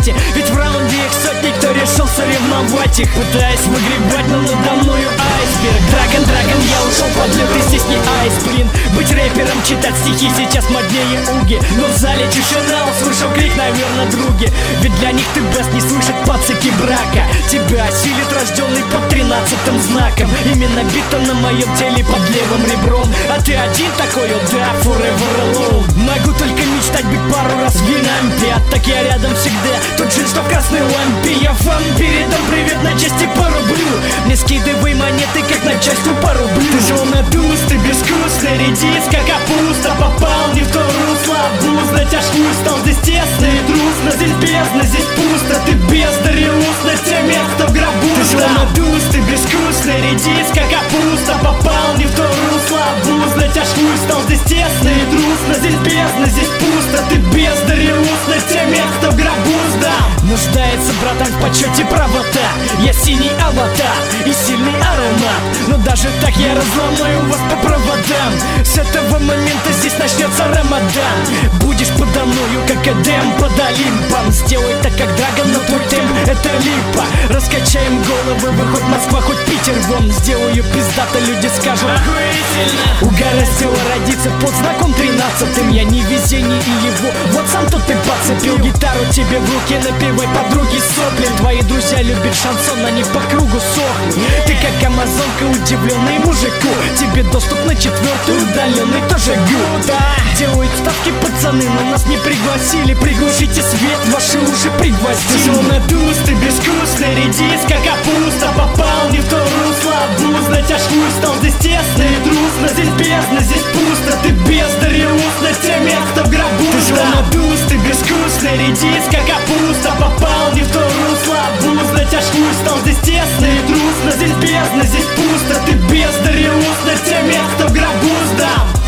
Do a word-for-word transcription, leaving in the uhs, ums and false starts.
хватит. Ведь в раунде их сотни, кто решил соревновать их, пытаясь выгребать, но надо мною айсберг. Драгон, драгон, я ушел под лед, ты здесь не айс, блин. Быть рэпером, читать стихи сейчас моднее уги. Но в зале тишина, услышал крик, наверное, други. Ведь для них ты бест, не слышит пацаки брака. Тебя осилит рожденный под тринадцатым знаком. Именно бита на моем теле под левым ребром. А ты один такой, о да, forever alone. Могу только мечтать быть пару раз в Винампе. А так я рядом всегда, тот джин, что в красной лампе. Я вам передам привет на части по рублю. Мне скидывай монеты, как на частью по рублю. Ты же надулся, ты безвкусный, редиска, капуста. Попал не в то русло, обузно, аж хуй стал здесь тесно и грустно. Здесь бездна, здесь пусто, ты бездарь устно. Те место в гробу. Ты же надулся, ты безвкусный, редиска, капуста. Попал не в то русло, обузно, аж хуй стал здесь тесно и грустно. Здесь бездна, здесь пусто, ты бездарь устно. Те место в гробу сдам. Нуждается братан в почете правота. Я синий аватар и сильный аромат. Но даже так я разломаю вас по проводам. С этого момента здесь начнется Рамадан. Будешь подо мною, как Эдем под Олимпом. Сделай так, как Драгон, но твой темп это липа. Раскачаем головы, вы хоть Москва, хоть Питер вон. Сделаю пиздато, люди скажут охуительно. Угораздило родиться под знаком тринадцатым. Я не везение и его, вот сам тут ты подцепил. Гитару тебе в руки, напевай подруги сопли. Твои друзья любят шансон, они по кругу сохнут. Ты как амазонка, удивленный мужику. Тебе доступ на четвертую, удаленный тоже гуд. Делают ставки пацаны, но нас не пригласили. Приглушите свет, ваши уши пригвоздили. Ты же надулась, ты безвкусный, редиска, капуста. Попал не в то русло, обузно, аж хуй стал здесь тесно и грустно. Здесь бездна, здесь пусто, ты бездарь устно. Те место в гробу. Ты же надулась, ты безвкусный, редиска, капуста. Попал не в то русло, обузно, аж хуй стал здесь тесно и грустно. Здесь бездна, здесь пусто, ты бездарь устно. Те место в гробу сдам.